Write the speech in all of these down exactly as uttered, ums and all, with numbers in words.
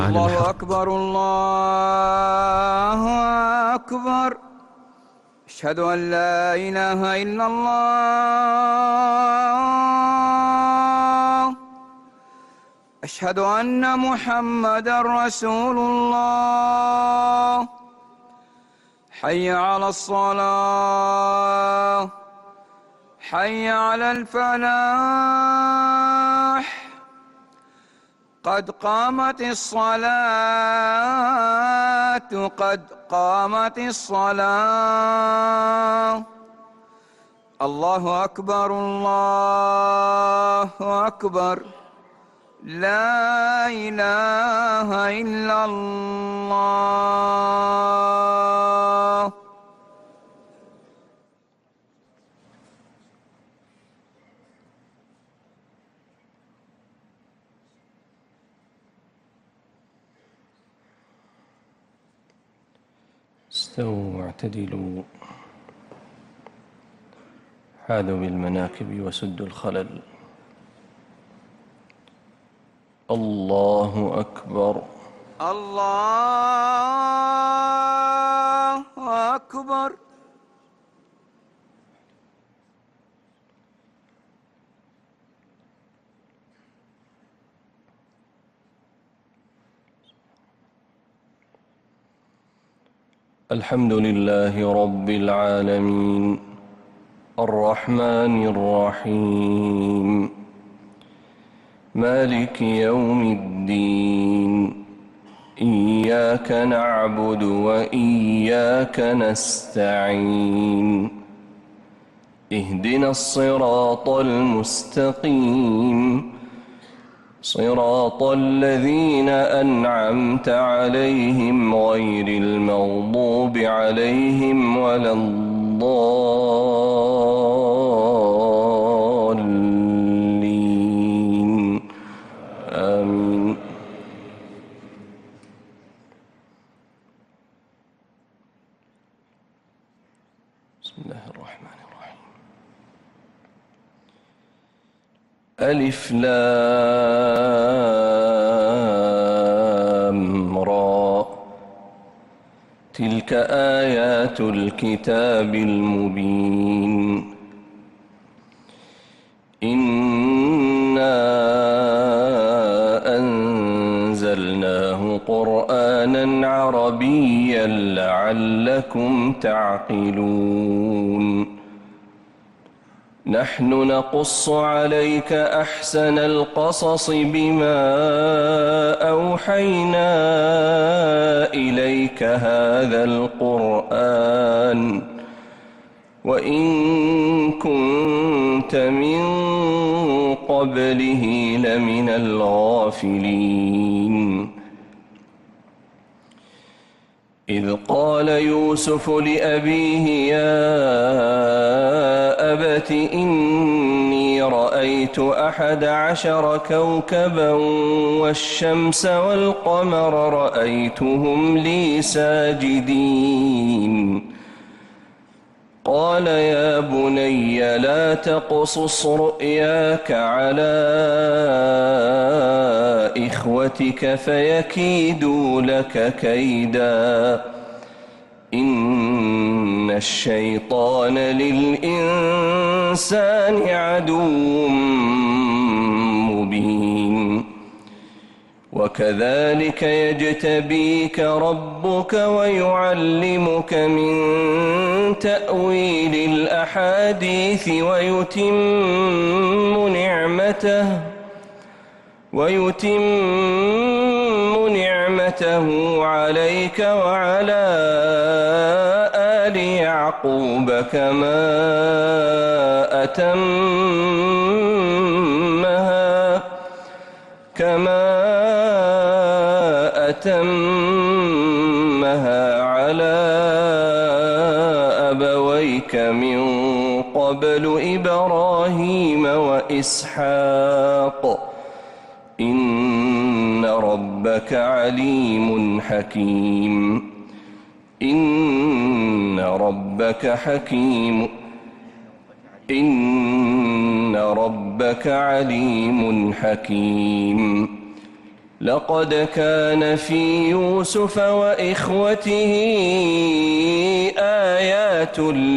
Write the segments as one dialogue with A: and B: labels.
A: الله أكبر الله أكبر. أشهد أن لا إله إلا الله. أشهد أن محمدًا رسول الله. حي على الصلاة، حي على الفلاح، قد قامت الصلاة، قد قامت الصلاة. الله أكبر الله أكبر. لا إله إلا الله.
B: استووا واعتدلوا، حاذوا بالمناكب وسدوا الخلل. الله أكبر
A: الله أكبر.
B: الحمد لله رب العالمين الرحمن الرحيم مالك يوم الدين. إياك نعبد وإياك نستعين. اهدنا الصراط المستقيم، صراط الذين أنعمت عليهم غير المغضوب عليهم ولا الضالين. آمين. بسم الله الرحمن الرحيم. ألف لام را، تلك آيات الكتاب المبين. إنا أنزلناه قرآنا عربيا لعلكم تعقلون. نحن نقص عليك أحسن القصص بما أوحينا إليك هذا القرآن وإن كنت من قبله لمن الغافلين. إذ قال يوسف لأبيه يا أبت إني رأيت أحد عشر كوكبا والشمس والقمر رأيتهم لي ساجدين. قال يا بني لا تقصص رؤياك على إخوتك فيكيدوا لك كيدا. إن الشيطان للإنسان عدو مبين. وكذلك يجتبيك ربك ويعلمك من تأويل الأحاديث ويتم نعمته ويتم نعمته عليك وعلى آل يعقوب كما أتمها كما أتمها على أبويك من قبل إبراهيم وإسحاق. إن ربك عليم حكيم. إن ربك حكيم إن ربك عليم حكيم. لقد كان في يوسف وإخوته آيات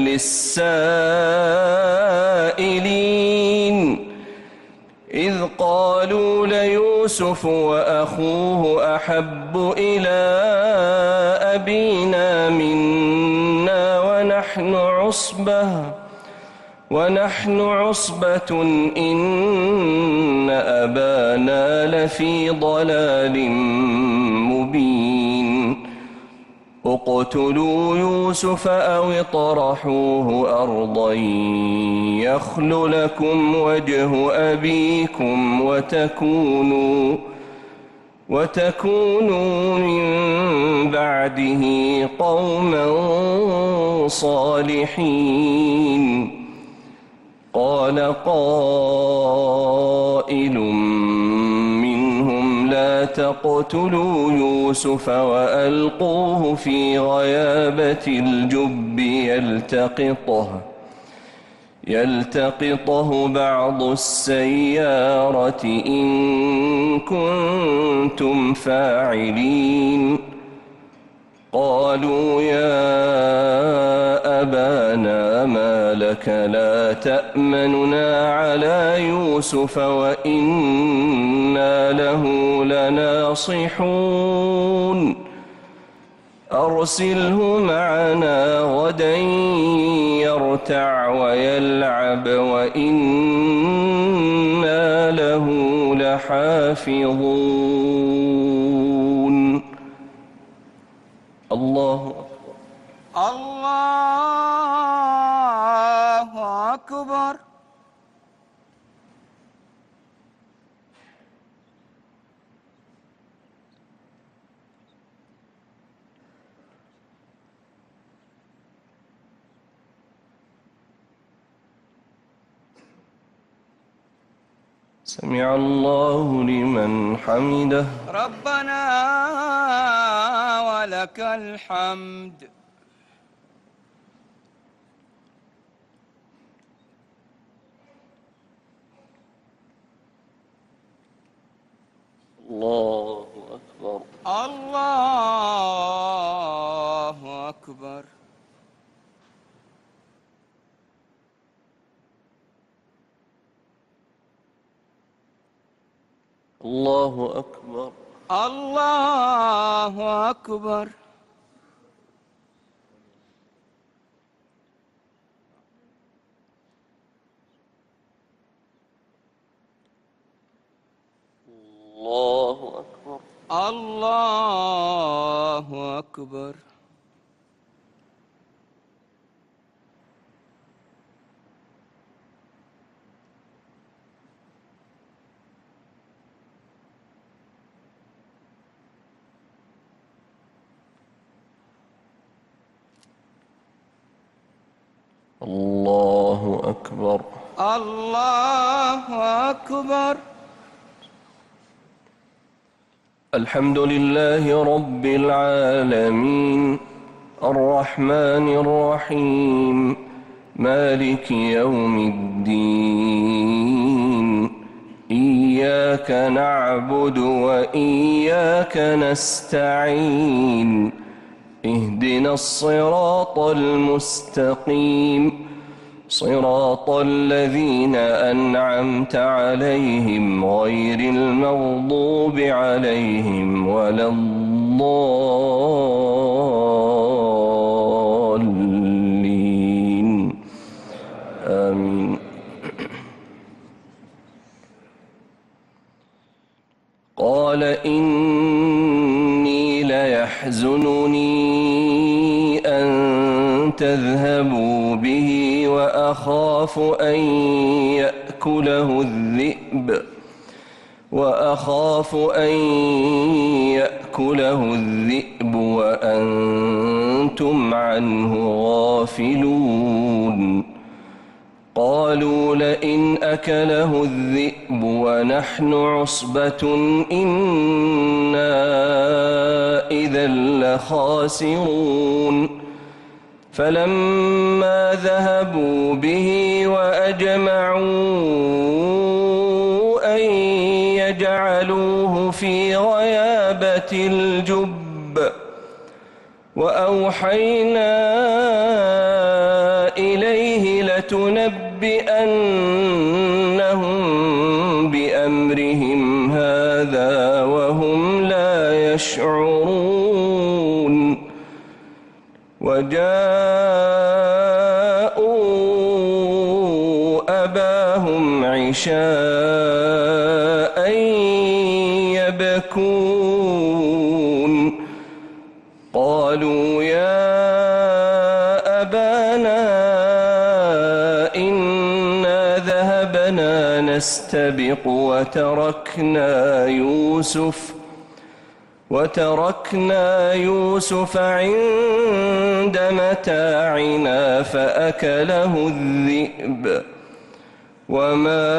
B: للسائلين إذ قالوا ليوسف وأخوه أحب إلى أبينا منا ونحن عصبة ونحن عصبة إن أبانا لفي ضلال مبين اقتلوا يوسف أو اطرحوه أرضا يخل لكم وجه أبيكم وتكونوا وتكونوا من بعده قوما صالحين قال قائل منهم لا تقتلوا يوسف وألقوه في غيابة الجب يلتقطه يلتقطه بعض السيارة إن كنتم فاعلين قالوا يا أبانا ما لك لا تأمننا على يوسف وإنا له لناصحون أرسله معنا غدا يرتع ويلعب وإنا له لحافظون. الله
A: الله أكبر.
B: سمع الله لمن حمده.
A: ربنا ولك الحمد.
B: الله أكبر.
A: الله أكبر.
B: الله أكبر.
A: الله أكبر.
B: الله أكبر.
A: الله أكبر.
B: الله أكبر.
A: الله أكبر.
B: الحمد لله رب العالمين الرحمن الرحيم مالك يوم الدين إياك نعبد وإياك نستعين اهدنا الصراط المستقيم صراط الذين أنعمت عليهم غير المغضوب عليهم ولا الضالين آمين. قال إني ليحزنني أن تذهبوا به وأخاف أن يأكله الذئب وأخاف أن يأكله الذئب وأنتم عنه غافلون. قالوا لئن أكله الذئب ونحن عصبة إنا إذا لخاسرون. فلما ذهبوا به وأجمعوا أن يجعلوه في غير ذات الجب وأوحينا إليه لتنبئنهم بأمرهم هذا وهم لا يشعرون وجاءوا أباهم عشاء يبكون قالوا يا أبانا إنا ذهبنا نستبق وتركنا يوسف وتركنا يوسف عند متاعنا فأكله الذئب وما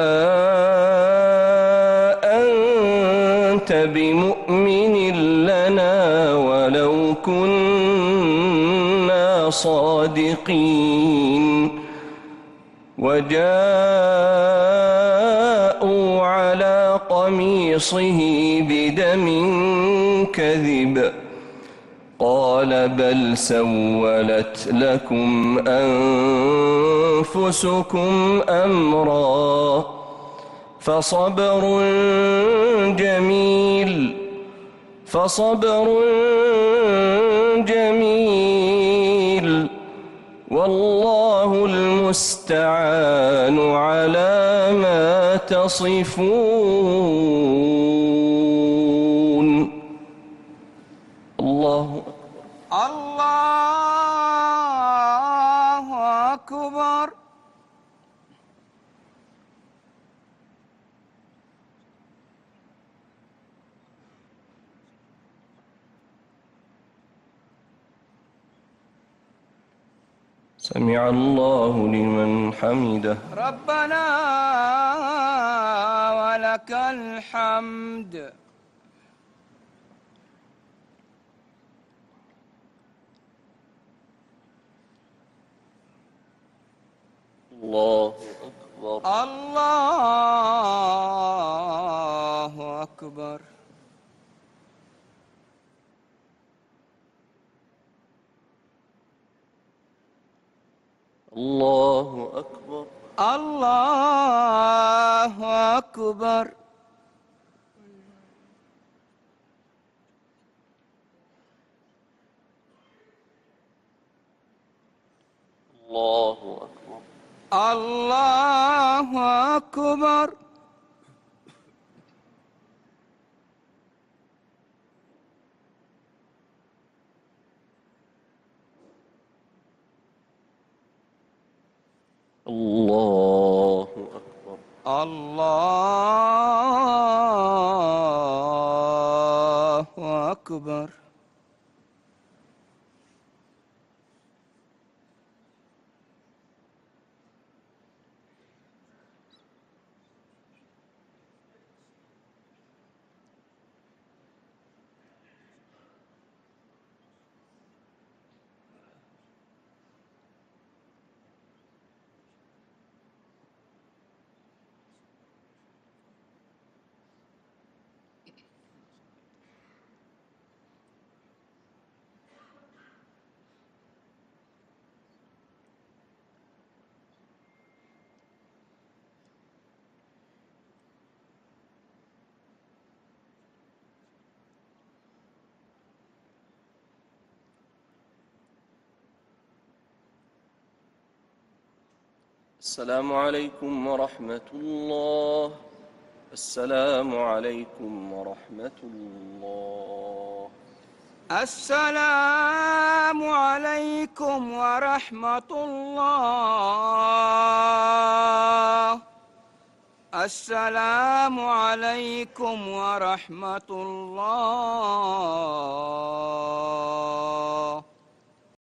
B: أنت بمؤمن لنا ولو كنا صادقين وجاءوا على قميصه بدم كذب قال بل سولت لكم أنفسكم أمرا فصبر جميل فصبر جميل والله المستعان على ما تصفون. الله
A: الله أكبر.
B: سمع الله لمن حمده.
A: ربنا ولك الحمد.
B: الله أكبر.
A: الله أكبر.
B: الله أكبر.
A: الله أكبر.
B: الله أكبر.
A: الله أكبر.
B: الله أكبر.
A: الله أكبر.
B: السلام عليكم ورحمة الله. السلام عليكم ورحمة الله.
A: السلام عليكم ورحمة الله. السلام عليكم ورحمة الله.